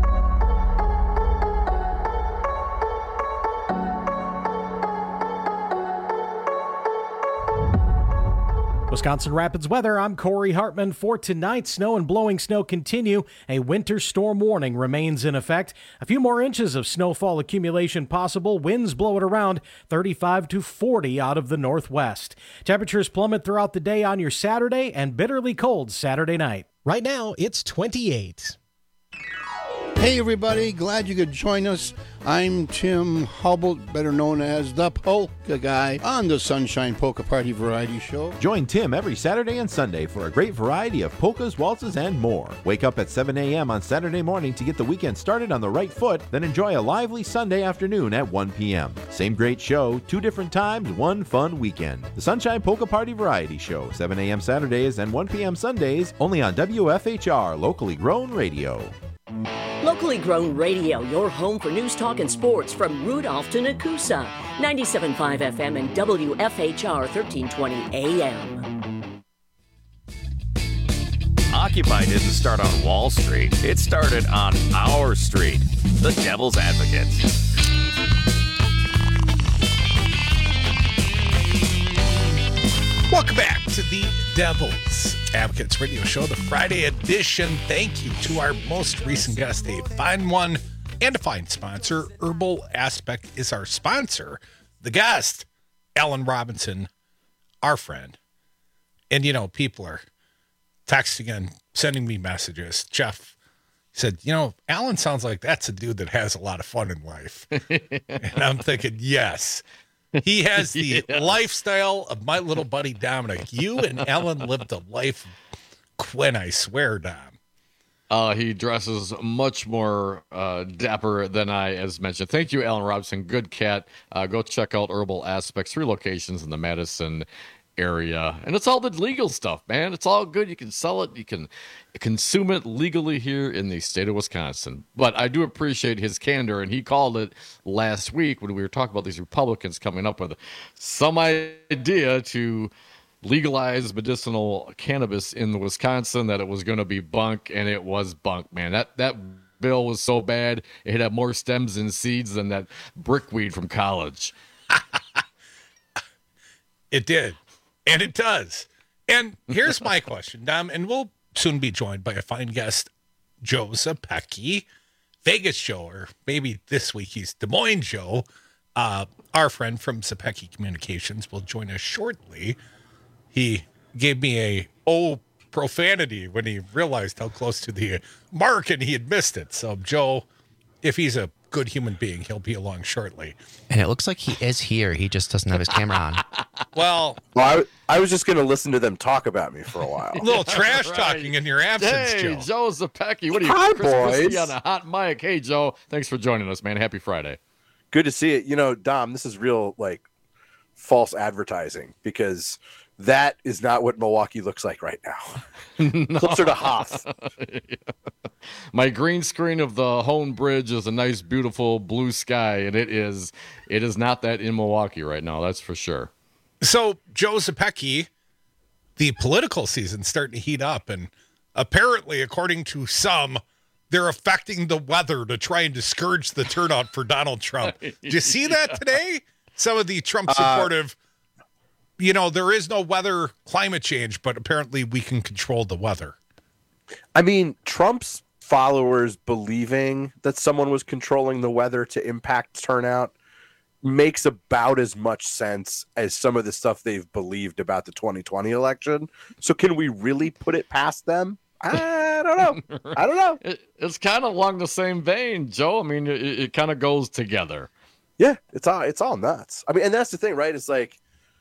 S24: Wisconsin Rapids weather, I'm Corey Hartman. For tonight, snow and blowing snow continue. A winter storm warning remains in effect. A few more inches of snowfall accumulation possible. Winds blow at around 35 to 40 out of the northwest. Temperatures plummet throughout the day on your Saturday and bitterly cold Saturday night.
S25: Right now, it's 28.
S26: Hey everybody, glad you could join us. I'm Tim Hubble, better known as the Polka Guy, on the Sunshine Polka Party Variety Show.
S27: Join Tim every Saturday and Sunday for a great variety of polkas, waltzes, and more. Wake up at 7 a.m. on Saturday morning to get the weekend started on the right foot, then enjoy a lively Sunday afternoon at 1 p.m. Same great show, 2 different times, one fun weekend. The Sunshine Polka Party Variety Show, 7 a.m. Saturdays and 1 p.m. Sundays, only on WFHR, locally grown radio.
S18: Locally grown radio, your home for news, talk, and sports from Rudolph to Nakusa. 97.5 FM and WFHR 1320 AM.
S3: Occupy didn't start on Wall Street. It started on our street. The Devil's Advocates.
S20: Welcome back to the Devil's Advocates Radio Show, the Friday edition. Thank you to our most recent guest, a fine one, And a fine sponsor, Herbal Aspect is our sponsor. The guest, Alan Robinson, our friend. And, people are texting and sending me messages. Jeff said, Alan sounds like that's a dude that has a lot of fun in life. And I'm thinking, yes. He has the lifestyle of my little buddy Dominic. You and Alan lived a life of Quinn, I swear, Dom.
S21: He dresses much more dapper than I, as mentioned. Thank you, Alan Robinson. Good cat. Go check out Herbal Aspects. 3 locations in the Madison area. And it's all the legal stuff, man. It's all good. You can sell it. You can consume it legally here in the state of Wisconsin. But I do appreciate his candor, and he called it last week when we were talking about these Republicans coming up with some idea to legalize medicinal cannabis in Wisconsin, that it was going to be bunk, and it was bunk, man. That bill was so bad, it had more stems and seeds than that brickweed from college.
S20: It did. And it does. And here's my question, Dom, and we'll soon be joined by a fine guest, Joe Zepecki, Vegas Joe, or maybe this week he's Des Moines Joe. Our friend from Zepecki Communications will join us shortly. He gave me a profanity when he realized how close to the mark and he had missed it. So, Joe, if he's a good human being, he'll be along shortly.
S2: And it looks like he is here. He just doesn't have his camera on.
S20: Well,
S8: I was just going to listen to them talk about me for a while.
S20: A little trash talking in your absence,
S21: Hey,
S20: Joe.
S21: Joe Zepecki. What are you,
S8: Hi,
S21: Chris Christie
S8: boys.
S21: on a hot mic? Hey, Joe. Thanks for joining us, man. Happy Friday.
S8: Good to see it. Dom, this is real, false advertising, because that is not what Milwaukee looks like right now. Closer to Hoff.
S21: My green screen of the Hone Bridge is a nice, beautiful blue sky, and it is not that in Milwaukee right now, that's for sure.
S20: So, Joe Zepecki, the political season's starting to heat up, and apparently, according to some, they're affecting the weather to try and discourage the turnout for Donald Trump. Did you see that today? Some of the Trump supportive, there is no weather, climate change, but apparently we can control the weather.
S8: I mean, Trump's followers believing that someone was controlling the weather to impact turnout makes about as much sense as some of the stuff they've believed about the 2020 election. So can we really put it past them? I don't know. I don't know.
S21: It's kind of along the same vein, Joe. I mean, it kind of goes together.
S8: Yeah, it's all nuts. I mean, and that's the thing, right? It's like,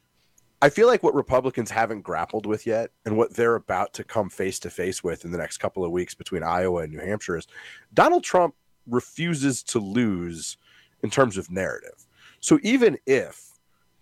S8: I feel like what Republicans haven't grappled with yet, and what they're about to come face to face with in the next couple of weeks between Iowa and New Hampshire, is Donald Trump refuses to lose in terms of narrative. So even if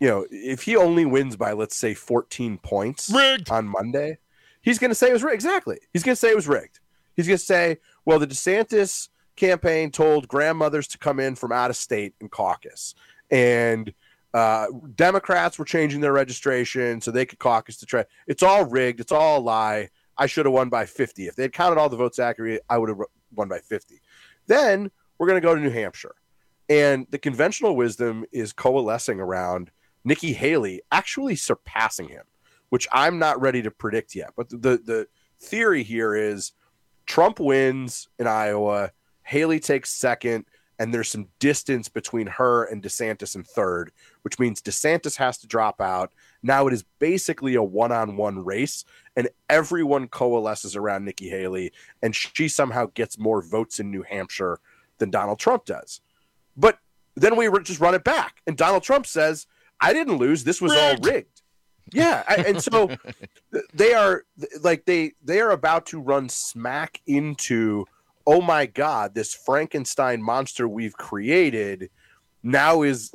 S8: he only wins by, let's say, 14 points on Monday, he's going to say it was rigged. Exactly. He's going to say it was rigged. He's going to say, well, the DeSantis campaign told grandmothers to come in from out of state and caucus, and Democrats were changing their registration so they could caucus to try. It's all rigged. It's all a lie. I should have won by 50. If they had counted all the votes accurately, I would have won by 50. Then we're going to go to New Hampshire. And the conventional wisdom is coalescing around Nikki Haley actually surpassing him, which I'm not ready to predict yet. But the theory here is Trump wins in Iowa, Haley takes second, and there's some distance between her and DeSantis in third, which means DeSantis has to drop out. Now it is basically a one-on-one race, and everyone coalesces around Nikki Haley, and she somehow gets more votes in New Hampshire than Donald Trump does. But then we just run it back, and Donald Trump says, I didn't lose. This was all rigged. Yeah, and so they are about to run smack into, oh my God, this Frankenstein monster we've created now is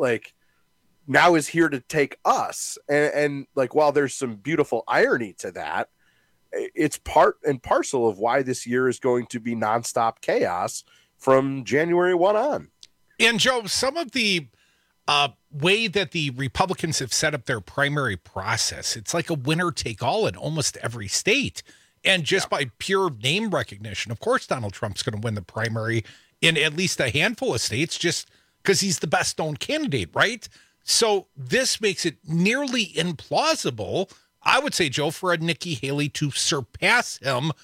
S8: here to take us. And while there's some beautiful irony to that, it's part and parcel of why this year is going to be nonstop chaos from January 1 on.
S20: And Joe, some of the way that the Republicans have set up their primary process, it's like a winner take all in almost every state. And just by pure name recognition, of course, Donald Trump's going to win the primary in at least a handful of states just because he's the best known candidate, right? So this makes it nearly implausible, I would say, Joe, for a Nikki Haley to surpass him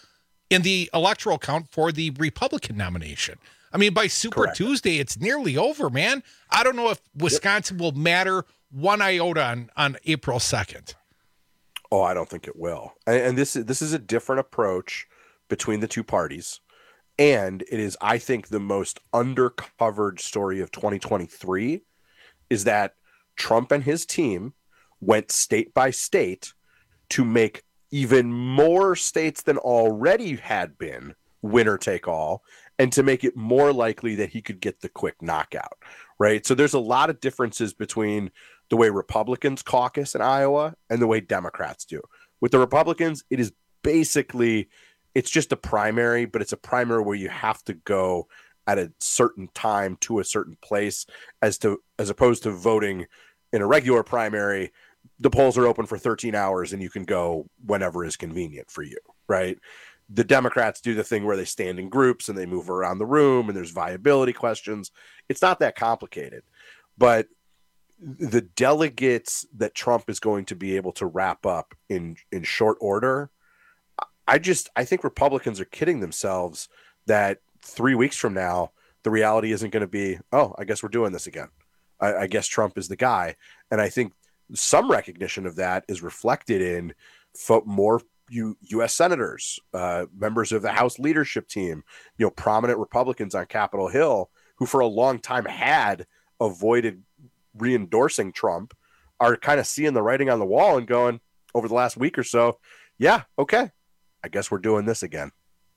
S20: in the electoral count for the Republican nomination. I mean, by Super Tuesday, it's nearly over, man. I don't know if Wisconsin will matter one iota on April 2nd.
S8: Oh, I don't think it will. And this is a different approach between the two parties. And it is, I think, the most undercovered story of 2023 is that Trump and his team went state by state to make even more states than already had been winner take all, and to make it more likely that he could get the quick knockout, right? So there's a lot of differences between the way Republicans caucus in Iowa and the way Democrats do. With the Republicans, it is basically, it's just a primary, but it's a primary where you have to go at a certain time to a certain place, as opposed to voting in a regular primary. The polls are open for 13 hours and you can go whenever is convenient for you, right? The Democrats do the thing where they stand in groups and they move around the room and there's viability questions. It's not that complicated, but the delegates that Trump is going to be able to wrap up in short order, I think Republicans are kidding themselves that 3 weeks from now, the reality isn't going to be, oh, I guess we're doing this again. I guess Trump is the guy. And I think some recognition of that is reflected in more U.S. senators, members of the House leadership team, prominent Republicans on Capitol Hill, who for a long time had avoided re-endorsing Trump, are kind of seeing the writing on the wall and going, over the last week or so, yeah, okay, I guess we're doing this again.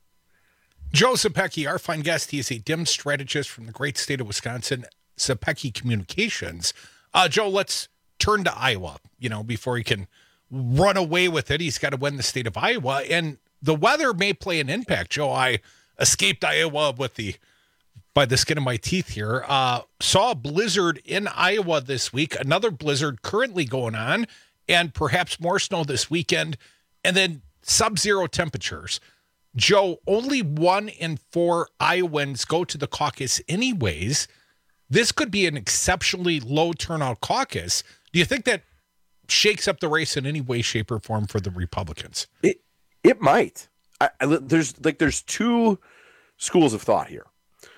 S20: Joe Zepecki, our fine guest, he is a DIM strategist from the great state of Wisconsin, Zepecki Communications. Joe, let's turn to Iowa, before he can run away with it. He's got to win the state of Iowa, and the weather may play an impact. Joe, I escaped Iowa by the skin of my teeth here. Saw a blizzard in Iowa this week, another blizzard currently going on, and perhaps more snow this weekend, and then sub-zero temperatures. Joe, only 1 in 4 Iowans go to the caucus anyways. This could be an exceptionally low turnout caucus. Do you think that shakes up the race in any way, shape, or form for the Republicans?
S8: It might. There's two schools of thought here.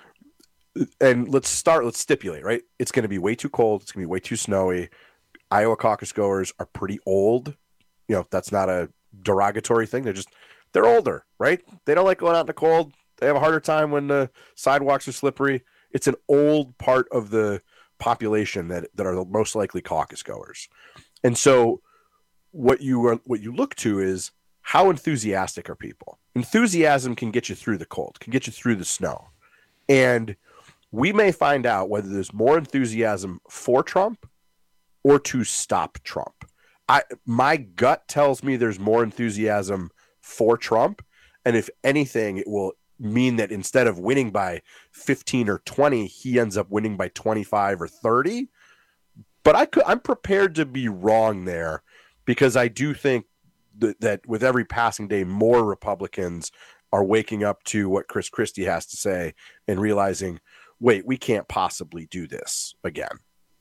S8: And let's stipulate, right? It's going to be way too cold. It's going to be way too snowy. Iowa caucus goers are pretty old. That's not a derogatory thing. They're older, right? They don't like going out in the cold. They have a harder time when the sidewalks are slippery. It's an old part of the population that are the most likely caucus goers. And so what you look to is, how enthusiastic are people? Enthusiasm can get you through the cold, can get you through the snow. And we may find out whether there's more enthusiasm for Trump or to stop Trump. My gut tells me there's more enthusiasm for Trump. And if anything, it will mean that instead of winning by 15 or 20, he ends up winning by 25 or 30. But I'm prepared to be wrong there, because I do think that with every passing day, more Republicans are waking up to what Chris Christie has to say and realizing, wait, we can't possibly do this again.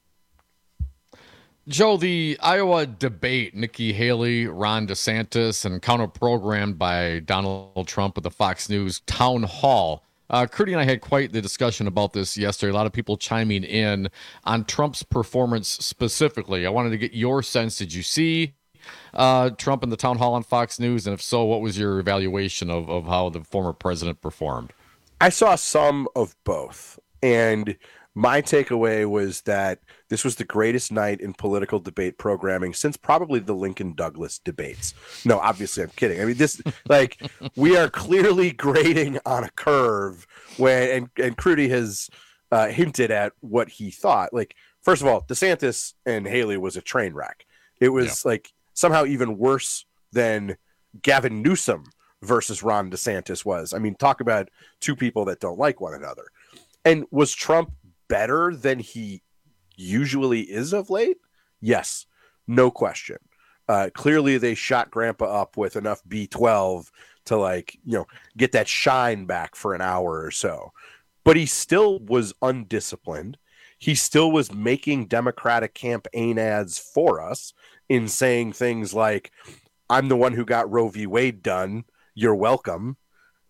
S21: Joe, the Iowa debate, Nikki Haley, Ron DeSantis, and counter-programmed by Donald Trump at the Fox News town hall. Crudy and I had quite the discussion about this yesterday. A lot of people chiming in on Trump's performance specifically. I wanted to get your sense. Did you see Trump in the town hall on Fox News? And if so, what was your evaluation of how the former president performed?
S8: I saw some of both. And my takeaway was that this was the greatest night in political debate programming since probably the Lincoln-Douglas debates. No, obviously I'm kidding. I mean, this, we are clearly grading on a curve and Crudy has hinted at what he thought. First of all, DeSantis and Haley was a train wreck. It was somehow even worse than Gavin Newsom versus Ron DeSantis was. I mean, talk about two people that don't like one another. And was Trump better than he usually is of late? Yes, no question. Clearly they shot Grandpa up with enough B12 to get that shine back for an hour or so. But he still was undisciplined. He still was making Democratic campaign ads for us in saying things like, I'm the one who got Roe v. Wade done. You're welcome.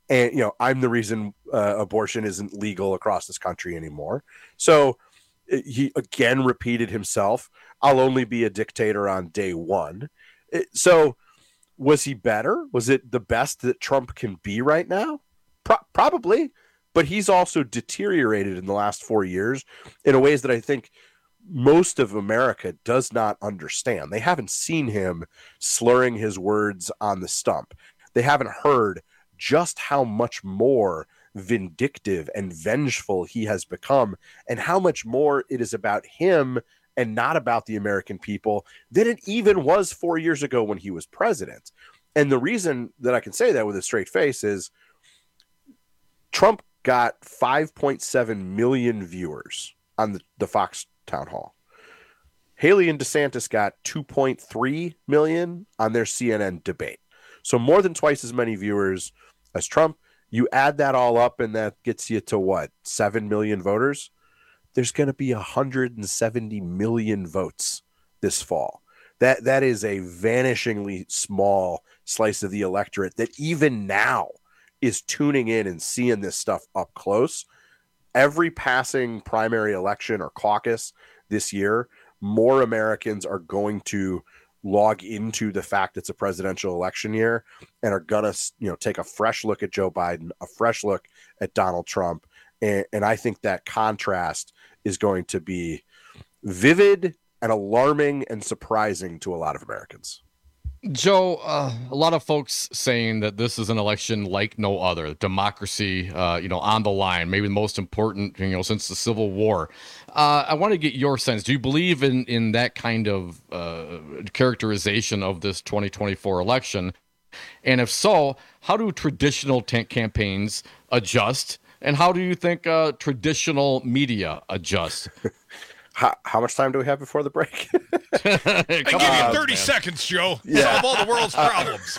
S8: And, I'm the reason abortion isn't legal across this country anymore. So he again repeated himself. I'll only be a dictator on day one. So was he better? Was it the best that Trump can be right now? Probably. But he's also deteriorated in the last 4 years in ways that I think most of America does not understand. They haven't seen him slurring his words on the stump. They haven't heard just how much more vindictive and vengeful he has become, and how much more it is about him and not about the American people than it even was 4 years ago when he was president. And the reason that I can say that with a straight face is Trump got 5.7 million viewers on the Fox town hall. Haley and DeSantis got 2.3 million on their CNN debate. So more than twice as many viewers as Trump. You add that all up and that gets you to what? 7 million voters? There's going to be 170 million votes this fall. That is a vanishingly small slice of the electorate that even now is tuning in and seeing this stuff up close. Every passing primary election or caucus this year, more Americans are going to log into the fact it's a presidential election year and are going to, take a fresh look at Joe Biden, a fresh look at Donald Trump. And I think that contrast is going to be vivid and alarming and surprising to a lot of Americans.
S21: Joe, a lot of folks saying that this is an election like no other, democracy, on the line, maybe the most important, since the Civil War. I want to get your sense. Do you believe in that kind of characterization of this 2024 election? And if so, how do traditional campaigns adjust? And how do you think traditional media adjust?
S8: How much time do we have before the break?
S20: I give you 30 seconds, Joe.
S8: Yeah.
S20: Solve all the world's problems.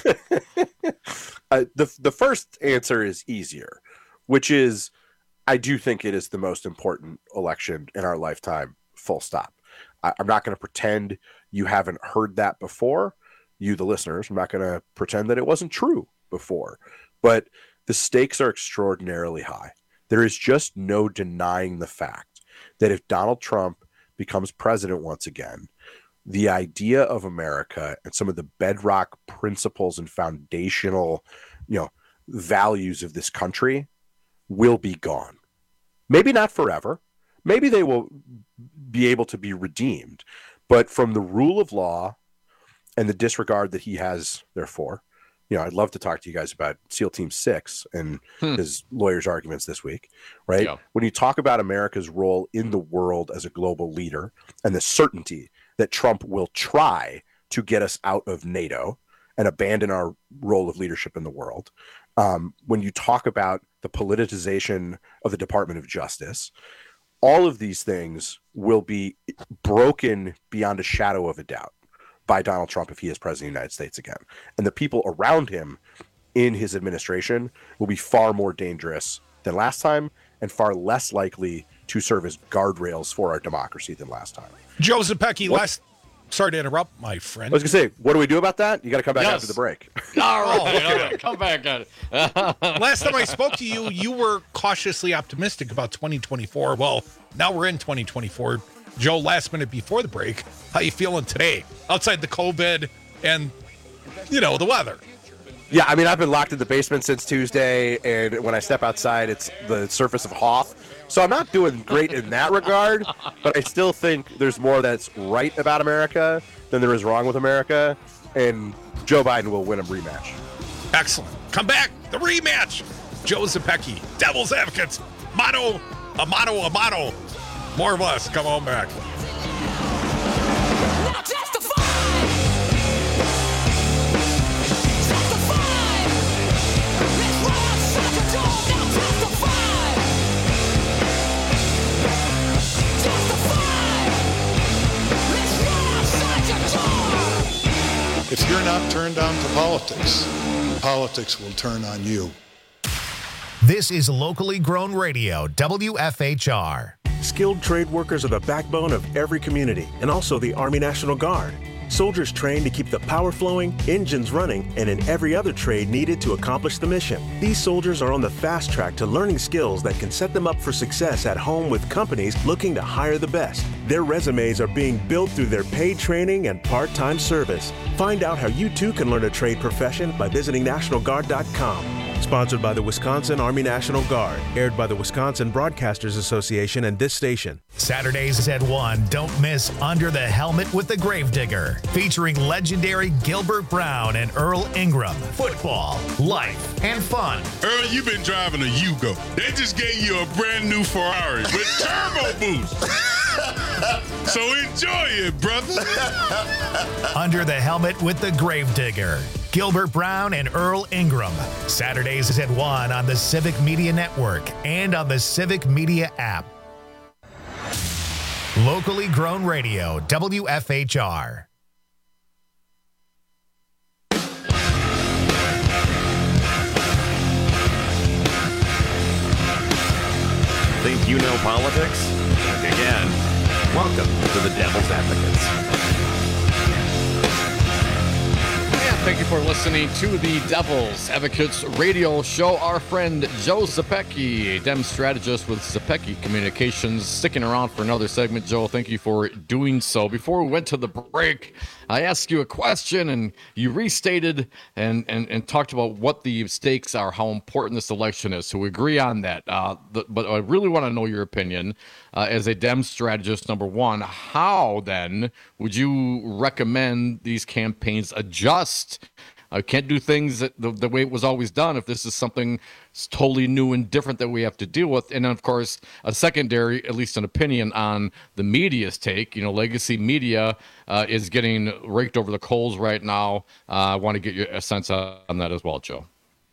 S8: The first answer is easier, which is I do think it is the most important election in our lifetime, full stop. I'm not going to pretend you haven't heard that before, you, the listeners. I'm not going to pretend that it wasn't true before. But the stakes are extraordinarily high. There is just no denying the fact that if Donald Trump becomes president once again, the idea of America and some of the bedrock principles and foundational, values of this country will be gone. Maybe not forever. Maybe they will be able to be redeemed. But from the rule of law and the disregard that he has, therefore, I'd love to talk to you guys about SEAL Team 6 and his lawyers' arguments this week, right? Yeah. When you talk about America's role in the world as a global leader and the certainty that Trump will try to get us out of NATO and abandon our role of leadership in the world, when you talk about the politicization of the Department of Justice, all of these things will be broken beyond a shadow of a doubt by Donald Trump if he is president of the United States again. And the people around him in his administration will be far more dangerous than last time and far less likely to serve as guardrails for our democracy than last time.
S20: Joe Zepecki, sorry to interrupt, my friend.
S8: I was going to say, what do we do about that? You got to come back after the break.
S21: All right, come back at it.
S20: Last time I spoke to you, you were cautiously optimistic about 2024. Well, now we're in 2024. Joe, last minute before the break, how you feeling today outside the COVID and, the weather?
S8: Yeah, I've been locked in the basement since Tuesday, and when I step outside, it's the surface of Hoth. So I'm not doing great in that regard, but I still think there's more that's right about America than there is wrong with America, and Joe Biden will win a rematch.
S20: Excellent. Come back, the rematch. Joe Zepecki, Devil's Advocates, motto. More of us. Come on back.
S1: If you're not turned on to politics, politics will turn on you.
S17: This is locally grown radio, WFHR.
S10: Skilled trade workers are the backbone of every community and also the Army National Guard.
S4: Soldiers train to keep the power flowing, engines running, and in every other trade needed to accomplish the mission. These soldiers are on the fast track to learning skills that can set them up for success at home with companies looking to hire the best. Their resumes are being built through their paid training and part-time service. Find out how you too can learn a trade profession by visiting NationalGuard.com. Sponsored by the Wisconsin Army National Guard. Aired by the Wisconsin Broadcasters Association and this station.
S17: Saturdays at 1, don't miss Under the Helmet with the Gravedigger, featuring legendary Gilbert Brown and Earl Ingram. Football, life, and fun.
S10: Earl, you've been driving a Yugo. They just gave you a brand new Ferrari with turbo boost. So enjoy it, brother.
S17: Under the Helmet with the Gravedigger. Gilbert Brown and Earl Ingram. Saturdays at 1 on the Civic Media Network and on the Civic Media app. Locally grown radio, WFHR.
S3: Think you know politics? Think again. Welcome to the Devil's Advocates.
S21: Thank you for listening to the Devil's Advocates radio show. Our friend Joe Zepecki, a Dem strategist with Zepecki Communications, sticking around for another segment. Joe, thank you for doing so. Before we went to the break, I asked you a question and you restated and talked about what the stakes are, how important this election is. So we agree on that. But I really want to know your opinion as a Dem strategist. Number one, how then would you recommend these campaigns adjust? Can't do things the way it was always done if this is something totally new and different that we have to deal with. And then, of course, a secondary, at least an opinion on the media's take. Legacy media is getting raked over the coals right now. I want to get your sense on that as well, Joe.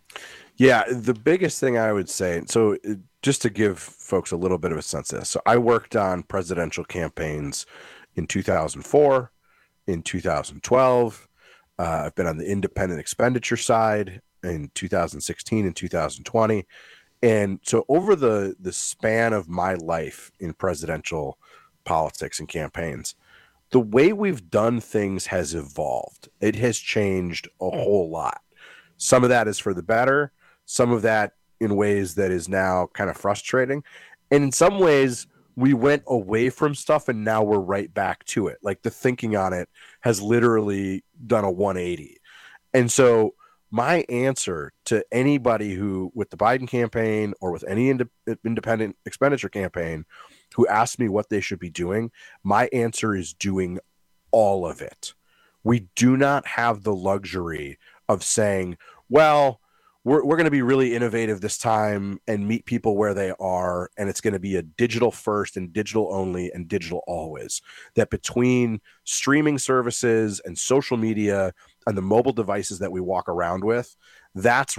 S8: Yeah, the biggest thing I would say, so just to give folks a little bit of a sense of this. So I worked on presidential campaigns in 2004, in 2012. I've been on the independent expenditure side in 2016 and 2020. And so over the span of my life in presidential politics and campaigns, the way we've done things has evolved. It has changed a whole lot. Some of that is for the better. Some of that in ways that is now kind of frustrating. And in some ways, we went away from stuff and now we're right back to it. Like the thinking on it has literally done a 180. And so my answer to anybody who, with the Biden campaign or with any independent expenditure campaign, who asks me what they should be doing, my answer is doing all of it. We do not have the luxury of saying, well, we're going to be really innovative this time and meet people where they are, and it's going to be a digital first and digital only and digital always. That between streaming services and social media and the mobile devices that we walk around with, that's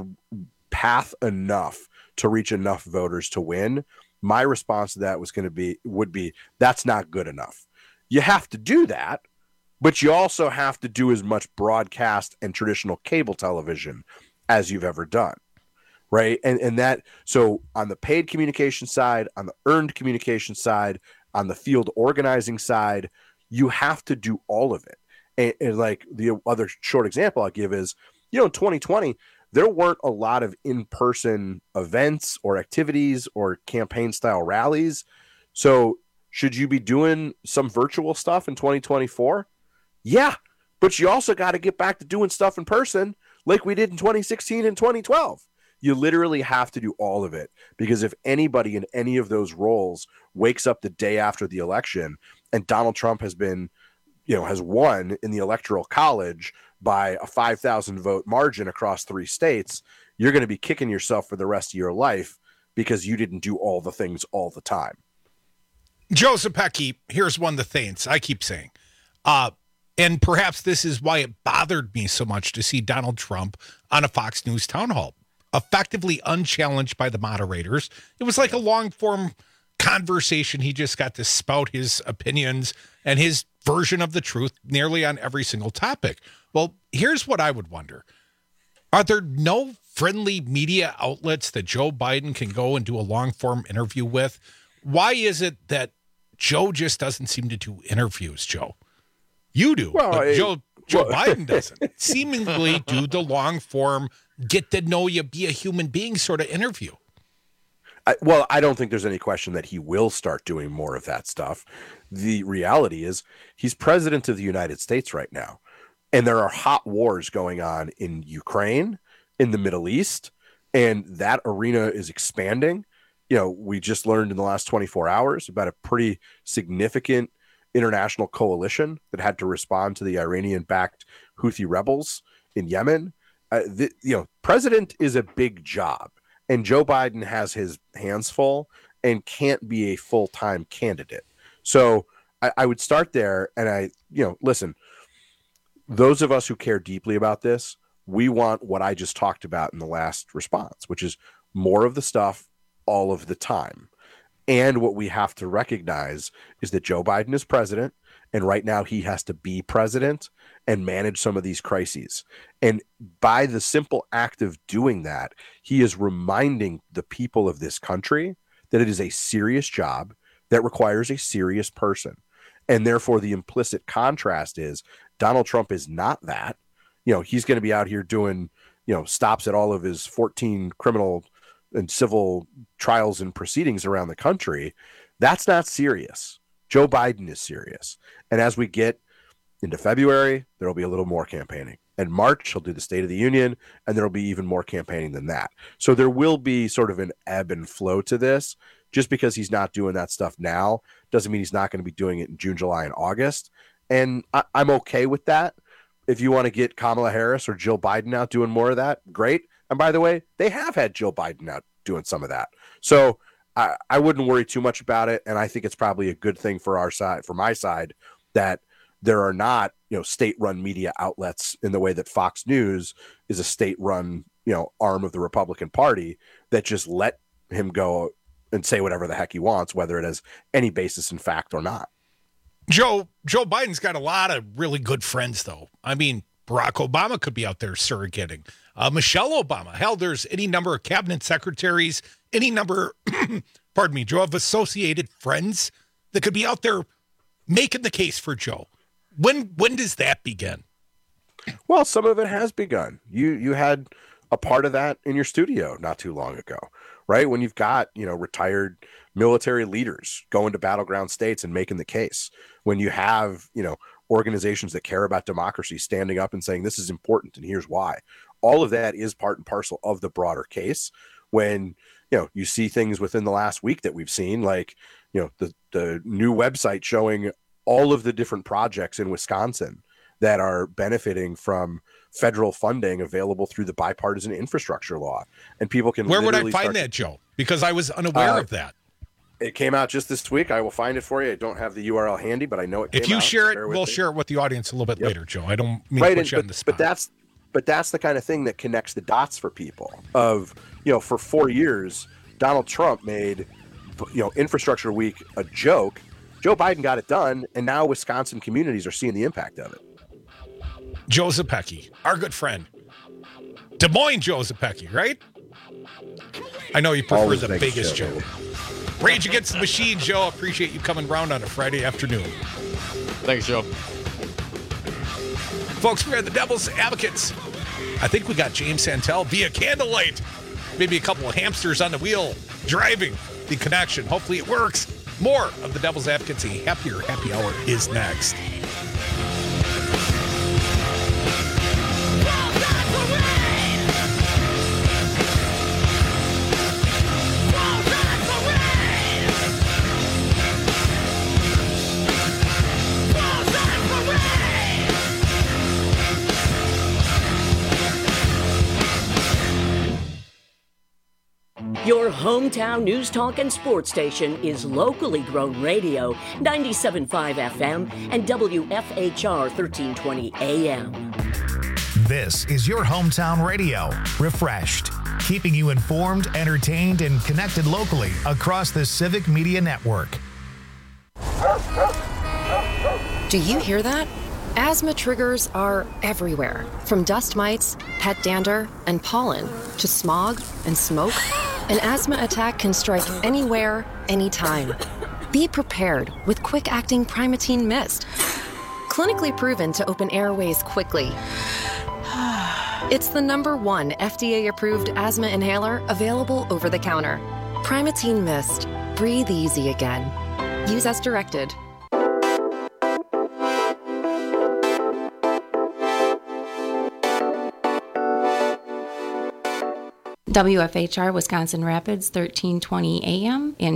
S8: path enough to reach enough voters to win. My response to that would be that's not good enough. You have to do that, but you also have to do as much broadcast and traditional cable television as you've ever done, right? And that, so on the paid communication side, on the earned communication side, on the field organizing side, you have to do all of it. And like the other short example I'll give is, in 2020, there weren't a lot of in-person events or activities or campaign-style rallies. So should you be doing some virtual stuff in 2024? Yeah, but you also got to get back to doing stuff in person like we did in 2016 and 2012. You literally have to do all of it, because if anybody in any of those roles wakes up the day after the election and Donald Trump has been, has won in the Electoral College by a 5,000 vote margin across 3 states, you're going to be kicking yourself for the rest of your life because you didn't do all the things all the time.
S20: Joe Zepecki, here's one of the things I keep saying. And perhaps this is why it bothered me so much to see Donald Trump on a Fox News town hall, effectively unchallenged by the moderators. It was like a long-form conversation. He just got to spout his opinions and his version of the truth nearly on every single topic. Well, here's what I would wonder. Are there no friendly media outlets that Joe Biden can go and do a long-form interview with? Why is it that Joe just doesn't seem to do interviews, Joe? You do,
S8: Well,
S20: but Joe Biden doesn't. Seemingly do the long form, get to know you, be a human being sort of interview.
S8: I don't think there's any question that he will start doing more of that stuff. The reality is he's president of the United States right now, and there are hot wars going on in Ukraine, in the Middle East, and that arena is expanding. You know, we just learned in the last 24 hours about a pretty significant international coalition that had to respond to the Iranian-backed Houthi rebels in Yemen. President is a big job, and Joe Biden has his hands full and can't be a full-time candidate. So I would start there, and listen, those of us who care deeply about this, we want what I just talked about in the last response, which is more of the stuff all of the time. And what we have to recognize is that Joe Biden is president, and right now he has to be president and manage some of these crises. And by the simple act of doing that, he is reminding the people of this country that it is a serious job that requires a serious person. And therefore, the implicit contrast is Donald Trump is not that. You know, he's going to be out here doing, stops at all of his 14 criminal and civil trials and proceedings around the country. That's not serious. Joe Biden is serious. And as we get into February, there will be a little more campaigning. In March, he'll do the State of the Union, and there will be even more campaigning than that. So there will be sort of an ebb and flow to this. Just because he's not doing that stuff now doesn't mean he's not going to be doing it in June, July, and August. And I'm okay with that. If you want to get Kamala Harris or Jill Biden out doing more of that, great. And by the way, they have had Jill Biden out doing some of that. So I wouldn't worry too much about it. And I think it's probably a good thing for our side, for my side, that there are not, state-run media outlets in the way that Fox News is a state-run, arm of the Republican Party that just let him go and say whatever the heck he wants, whether it has any basis in fact or not.
S20: Joe Biden's got a lot of really good friends, though. I mean, Barack Obama could be out there surrogating. Michelle Obama. Hell, there's any number of cabinet secretaries, any number, pardon me, Joe, of associated friends that could be out there making the case for Joe. When does that begin?
S8: Well, some of it has begun. You had a part of that in your studio not too long ago, right? When you've got, retired military leaders going to battleground states and making the case. When you have, organizations that care about democracy standing up and saying this is important and here's why. All of that is part and parcel of the broader case. When, you see things within the last week that we've seen, like, the new website showing all of the different projects in Wisconsin that are benefiting from federal funding available through the bipartisan infrastructure law. And people can.
S20: Where would I find that, Joe? Because I was unaware of that.
S8: It came out just this week. I will find it for you. I don't have the URL handy, but I know it came out.
S20: If you share it, we'll share it with the audience a little bit later, Joe. I don't mean to put you on the spot.
S8: But that's the kind of thing that connects the dots for people. Of, for 4 years, Donald Trump made, Infrastructure Week a joke. Joe Biden got it done, and now Wisconsin communities are seeing the impact of it.
S20: Joe Zepecki, our good friend. Des Moines Joe Zepecki, right? I know you prefer the biggest Joe. Rage Against the Machine, Joe. Appreciate you coming round on a Friday afternoon.
S21: Thanks, Joe.
S20: Folks, we are the Devil's Advocates. I think we got James Santel via candlelight. Maybe a couple of hamsters on the wheel driving the connection. Hopefully it works. More of the Devil's Advocates. A happier happy hour is next.
S18: Your hometown news, talk, and sports station is locally grown radio, 97.5 FM and WFHR 1320 AM.
S17: This is your hometown radio, refreshed, keeping you informed, entertained, and connected locally across the Civic Media Network.
S5: Do you hear that? Asthma triggers are everywhere, from dust mites, pet dander, and pollen, to smog and smoke. An asthma attack can strike anywhere, anytime. Be prepared with quick-acting Primatene Mist. Clinically proven to open airways quickly. It's the #1 FDA-approved asthma inhaler available over the counter. Primatene Mist. Breathe easy again. Use as directed.
S7: WFHR Wisconsin Rapids, 1320 AM and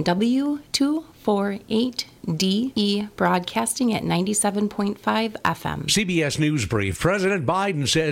S7: W248DE broadcasting at 97.5 FM.
S9: CBS News Brief. President Biden says